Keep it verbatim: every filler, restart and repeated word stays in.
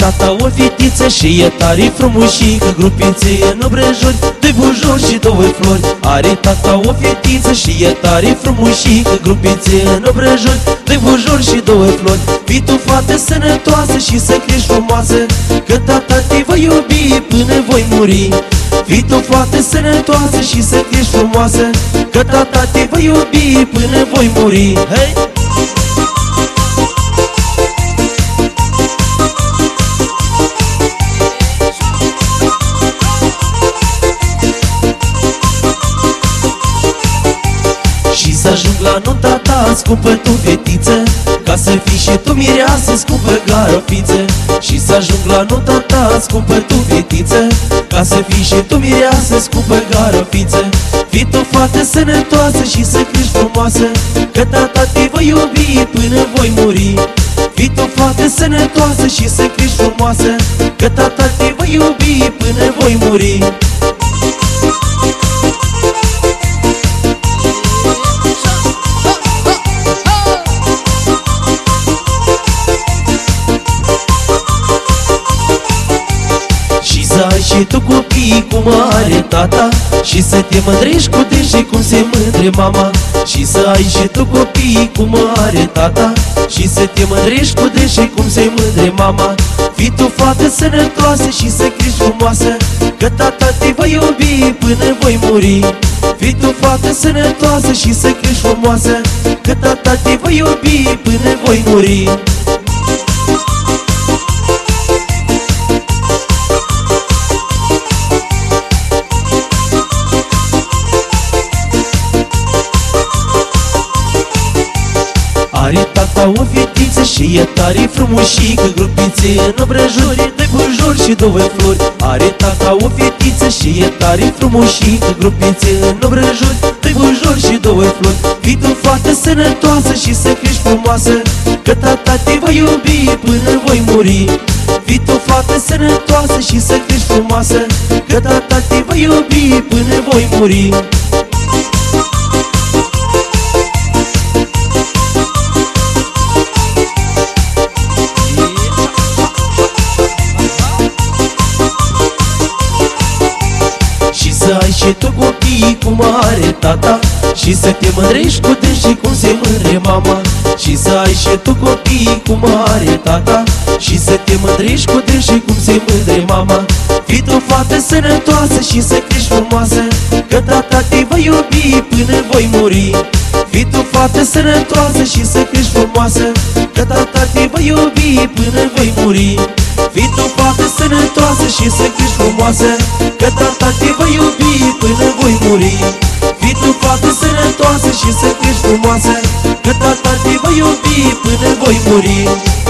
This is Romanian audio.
tata o fetiță și e tare frumușică, grupițe în obrăjori, doi bujori și două flori. Are tata o fetiță și e tare frumușică, grupițe în obrăjori, doi bujori și două flori. Fii tu fată sănătoasă și să crești frumoasă, că tata te va iubi până voi muri. Fii tu fată sănătoasă și să crești frumoasă, că tata te va iubi până voi muri. Hei! Și să ajung la nunta ta, scumpă tu fetiță, ca să fii și tu mireasă, scumpă garofiță. Și să ajung la nunta ta, scumpă tu fetiță, ca să fii și tu mireasă, scumpă garofiță. Fii tu fată sănătoasă și să crești frumoasă, că tata te va iubi până voi muri. Fii tu fată sănătoasă și să crești frumoasă, că tata te va iubi până voi muri. Să ai și tu copii cum are tata, și să te mândrești cu deși cum se mândre mama. Și să ai și tu copii cum are tata, și să te mândrești cu deși cum se mândre mama. Fii tu fată sănătoasă și să crești frumoasă, că tata te va iubi până voi muri. Fii tu fată sănătoasă și să crești frumoasă, că tata te va iubi până voi muri. Are tata o fetiță și e tare frumușică, grupițe în obrăjori, doi bujori și două flori. Are tata o fetiță și e tare frumușică, grupițe în obrăjori, doi bujori și două flori. Fii tu fată sănătoasă și să crești frumoasă, că tata te va iubi până voi muri. Fii tu fată sănătoasă și să crești frumoasă, că tata te va iubi până voi muri. Să ai și tu copii cum are tata, și să te mândrești cu deși cum se mândre mama. Și să ai și tu copii cum are tata, și să te mândrești cu deși cum se mândre mama. Fii tu fată sănătoasă și să crești frumoasă, că tata te va iubi până voi muri. Fii tu fată sănătoasă și să crești frumoasă, că tata te va iubi până voi muri. Fii tu fată sănătoasă și să crești frumoasă, că tata te va iubi până voi muri. Fii tu fată sănătoasă și să crești frumoasă, că tata te va iubi până voi muri.